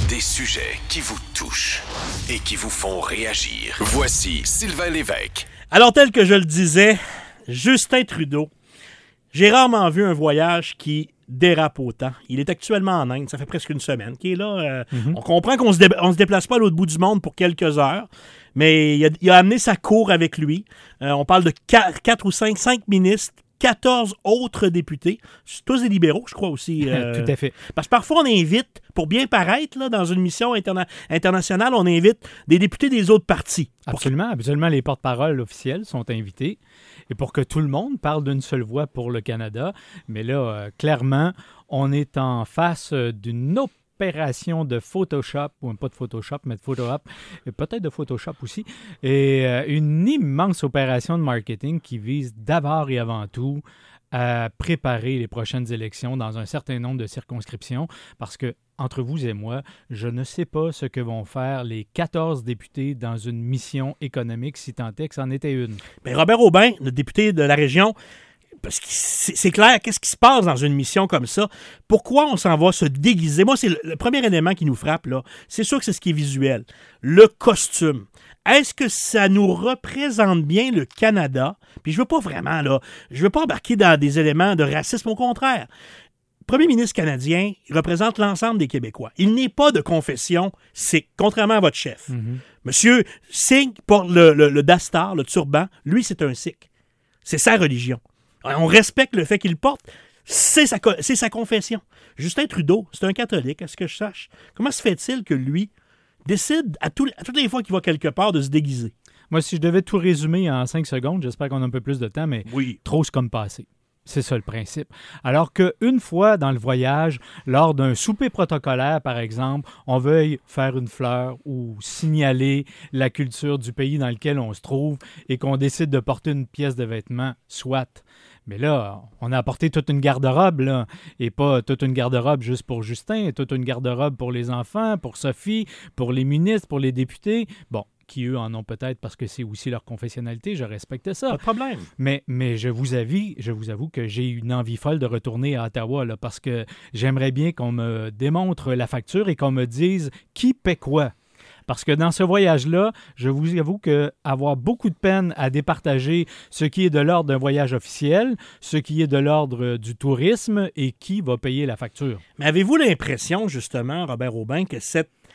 Des sujets qui vous touchent et qui vous font réagir. Voici Sylvain Lévesque. Alors, tel que je le disais, Justin Trudeau, j'ai rarement vu un voyage qui dérape autant. Il est actuellement en Inde, ça fait presque une semaine qu'il est là. On comprend qu'on se déplace pas à l'autre bout du monde pour quelques heures, mais il a amené sa cour avec lui. On parle de 4 ou 5 ministres, 14 autres députés, tous des libéraux, je crois aussi. Tout à fait. Parce que parfois, on invite, pour bien paraître, là, dans une mission internationale, on invite des députés des autres partis. Absolument. Habituellement, les porte-paroles officiels sont invités. Et pour que tout le monde parle d'une seule voix pour le Canada. Mais là, clairement, on est en face d'une opération de Photoshop, ou pas de Photoshop, mais de Photoshop, et peut-être de Photoshop aussi, et une immense opération de marketing qui vise d'abord et avant tout à préparer les prochaines élections dans un certain nombre de circonscriptions, parce que, entre vous et moi, je ne sais pas ce que vont faire les 14 députés dans une mission économique, si tant est que c'en était une. Mais Robert Aubin, le député de la région, parce que c'est clair, qu'est-ce qui se passe dans une mission comme ça? Pourquoi on s'en va se déguiser? Moi, c'est le premier élément qui nous frappe, là. C'est sûr que c'est ce qui est visuel. Le costume. Est-ce que ça nous représente bien le Canada? Puis je veux pas vraiment, là, je veux pas embarquer dans des éléments de racisme, au contraire. Le premier ministre canadien, il représente l'ensemble des Québécois. Il n'est pas de confession sikh, contrairement à votre chef. Monsieur Singh porte le dastar, le turban. Lui, c'est un sikh. C'est sa religion. On respecte le fait qu'il porte. C'est sa confession. Justin Trudeau, c'est un catholique, à ce que je sache. Comment se fait-il que lui décide à toutes les fois qu'il va quelque part de se déguiser? Moi, si je devais tout résumer en 5 secondes, j'espère qu'on a un peu plus de temps, mais oui. Trop, c'est comme passé. C'est ça le principe. Alors qu'une fois dans le voyage, lors d'un souper protocolaire, par exemple, on veuille faire une fleur ou signaler la culture du pays dans lequel on se trouve et qu'on décide de porter une pièce de vêtement, soit. Mais là, on a apporté toute une garde-robe, là, et pas toute une garde-robe juste pour Justin, toute une garde-robe pour les enfants, pour Sophie, pour les ministres, pour les députés. Bon, qui eux en ont peut-être parce que c'est aussi leur confessionnalité, je respecte ça. Pas de problème. Mais je vous avoue que j'ai une envie folle de retourner à Ottawa là, parce que j'aimerais bien qu'on me démontre la facture et qu'on me dise qui paie quoi. Parce que dans ce voyage-là, je vous avoue qu'avoir beaucoup de peine à départager ce qui est de l'ordre d'un voyage officiel, ce qui est de l'ordre du tourisme et qui va payer la facture. Mais avez-vous l'impression, justement, Robert Aubin, que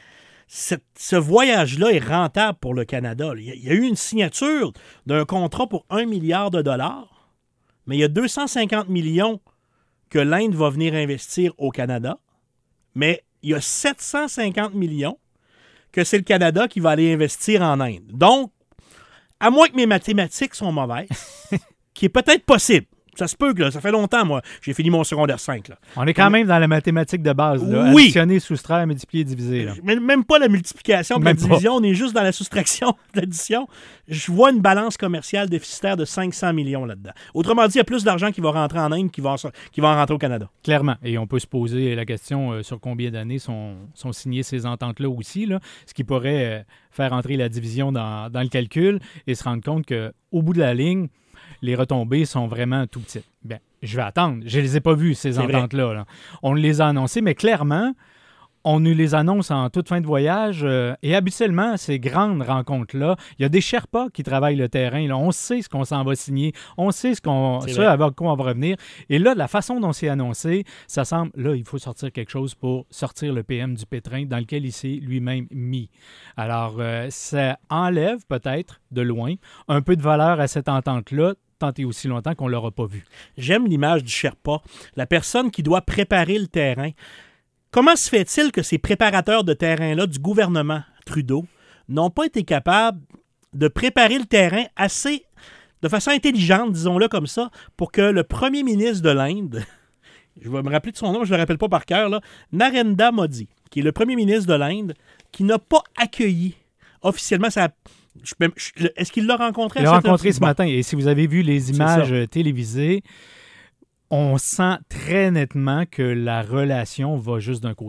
ce voyage-là est rentable pour le Canada? Il y a eu une signature d'un contrat pour 1 milliard de dollars, mais il y a 250 millions que l'Inde va venir investir au Canada, mais il y a 750 millions que c'est le Canada qui va aller investir en Inde. Donc, à moins que mes mathématiques sont mauvaises, qui est peut-être possible. Ça se peut que là, ça fait longtemps, moi, j'ai fini mon secondaire 5. Là. On est quand même dans la mathématique de base. Là. Oui. Additionner, soustraire, multiplier, diviser. Là. Même pas la multiplication et la division, on est juste dans la soustraction de l'addition. Je vois une balance commerciale déficitaire de 500 millions là-dedans. Autrement dit, il y a plus d'argent qui va rentrer en Inde qui va rentrer au Canada. Clairement. Et on peut se poser la question sur combien d'années sont signées ces ententes-là aussi, là, ce qui pourrait faire entrer la division dans le calcul et se rendre compte qu'au bout de la ligne, les retombées sont vraiment tout petites. Bien, je vais attendre. Je ne les ai pas vues, ces ententes-là. Là. On les a annoncées, mais clairement, on nous les annonce en toute fin de voyage. Et habituellement, ces grandes rencontres-là, il y a des Sherpas qui travaillent le terrain. Là. On sait ce qu'on s'en va signer. On sait avec quoi on va revenir. Et là, la façon dont c'est annoncé, ça semble, là, il faut sortir quelque chose pour sortir le PM du pétrin dans lequel il s'est lui-même mis. Alors, ça enlève peut-être, de loin, un peu de valeur à cette entente-là, tant et aussi longtemps qu'on ne l'aura pas vue. J'aime l'image du Sherpa, la personne qui doit préparer le terrain. Comment se fait-il que ces préparateurs de terrain-là du gouvernement Trudeau n'ont pas été capables de préparer le terrain de façon intelligente, disons-le comme ça, pour que le premier ministre de l'Inde, je vais me rappeler de son nom, je ne le rappelle pas par cœur, là, Narendra Modi, qui est le premier ministre de l'Inde, qui n'a pas accueilli officiellement sa... Est-ce qu'il l'a rencontré? Il l'a rencontré ce matin. Et si vous avez vu les images télévisées, on sent très nettement que la relation va juste d'un côté.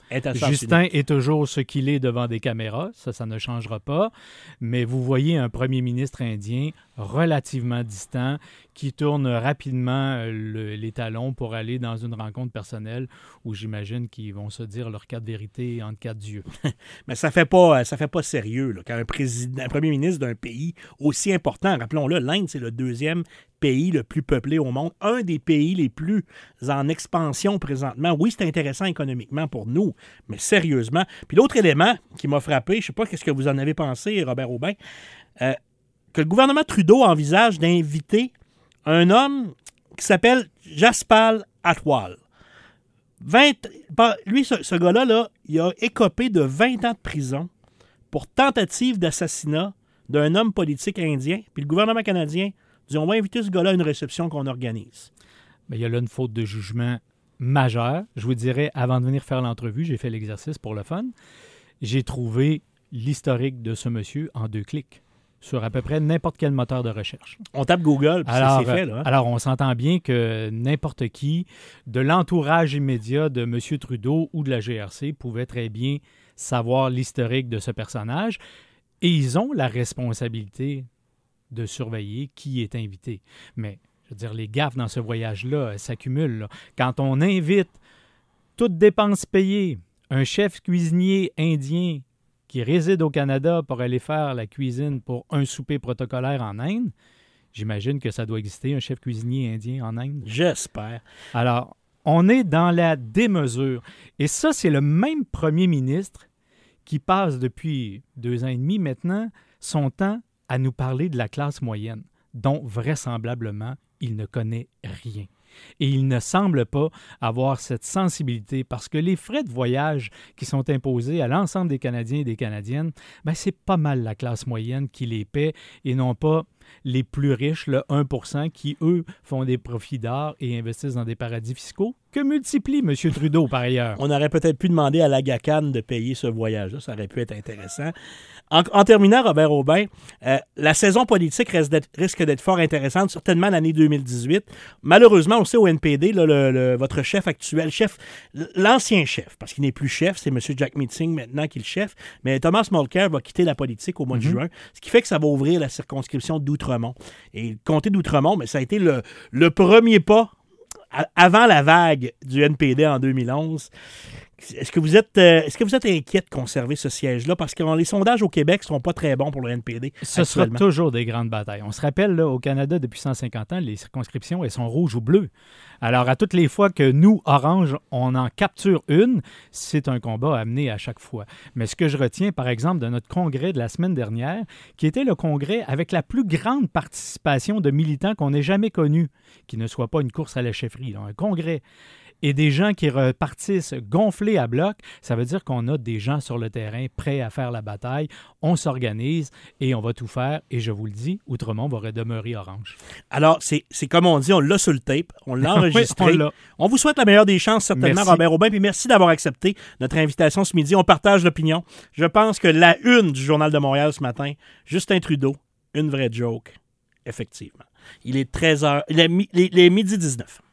Justin est toujours ce qu'il est devant des caméras, ça ne changera pas, mais vous voyez un premier ministre indien relativement distant qui tourne rapidement les talons pour aller dans une rencontre personnelle où j'imagine qu'ils vont se dire leur quatre vérités entre quatre yeux. Mais ça fait pas sérieux là, quand un premier ministre d'un pays aussi important, rappelons-le, l'Inde, c'est le deuxième pays le plus peuplé au monde, un des pays les plus en expansion présentement. Oui, c'est intéressant économiquement pour nous, mais sérieusement. Puis l'autre élément qui m'a frappé, je ne sais pas ce que vous en avez pensé, Robert Aubin, que le gouvernement Trudeau envisage d'inviter un homme qui s'appelle Jaspal Atwal. Lui, ce gars-là, là, il a écopé de 20 ans de prison pour tentative d'assassinat d'un homme politique indien. Puis le gouvernement canadien dit, on va inviter ce gars-là à une réception qu'on organise. Mais il y a là une faute de jugement majeure. Je vous dirais, avant de venir faire l'entrevue, j'ai fait l'exercice pour le fun. J'ai trouvé l'historique de ce monsieur en 2 clics sur à peu près n'importe quel moteur de recherche. On tape Google, puis c'est fait. Là, hein? Alors, on s'entend bien que n'importe qui, de l'entourage immédiat de M. Trudeau ou de la GRC, pouvait très bien savoir l'historique de ce personnage. Et ils ont la responsabilité de surveiller qui est invité. Mais, je veux dire, les gaffes dans ce voyage-là s'accumulent. Là. Quand on invite, toutes dépenses payées, un chef cuisinier indien qui réside au Canada pour aller faire la cuisine pour un souper protocolaire en Inde, j'imagine que ça doit exister, un chef cuisinier indien en Inde. J'espère. Alors, on est dans la démesure. Et ça, c'est le même premier ministre qui passe depuis 2 ans et demi maintenant son temps à nous parler de la classe moyenne, dont vraisemblablement, il ne connaît rien. Et il ne semble pas avoir cette sensibilité parce que les frais de voyage qui sont imposés à l'ensemble des Canadiens et des Canadiennes, ben c'est pas mal la classe moyenne qui les paie et non pas les plus riches, le 1%, qui, eux, font des profits d'or et investissent dans des paradis fiscaux, que multiplie M. Trudeau, par ailleurs. On aurait peut-être pu demander à l'Agacan de payer ce voyage-là. Ça aurait pu être intéressant. En terminant, Robert Aubin, la saison politique risque d'être fort intéressante, certainement l'année 2018. Malheureusement, on sait au NPD, là, votre chef actuel, l'ancien chef, parce qu'il n'est plus chef, c'est M. Jack Meeting maintenant qui est le chef, mais Thomas Mulcair va quitter la politique au mois de juin, ce qui fait que ça va ouvrir la circonscription d'Outremont. Et le comté d'Outremont, mais ça a été le premier pas avant la vague du NPD en 2011. Est-ce que vous êtes inquiet de conserver ce siège-là? Parce que les sondages au Québec ne sont pas très bons pour le NPD. Ce sera toujours des grandes batailles. On se rappelle, là, au Canada, depuis 150 ans, les circonscriptions, elles sont rouges ou bleues. Alors, à toutes les fois que nous, Orange, on en capture une, c'est un combat à mener à chaque fois. Mais ce que je retiens, par exemple, de notre congrès de la semaine dernière, qui était le congrès avec la plus grande participation de militants qu'on ait jamais connu, qui ne soit pas une course à la chefferie, là, un congrès, et des gens qui repartissent gonflés à bloc, ça veut dire qu'on a des gens sur le terrain prêts à faire la bataille. On s'organise et on va tout faire. Et je vous le dis, Outremont va redemeurer Orange. Alors, c'est comme on dit, on l'a sur le tape, on l'a enregistré. Oui, on vous souhaite la meilleure des chances, certainement, merci. Robert Aubin, puis merci d'avoir accepté notre invitation ce midi. On partage l'opinion. Je pense que la une du Journal de Montréal ce matin, Justin Trudeau, une vraie joke, effectivement. Il est 13h, il est midi 19.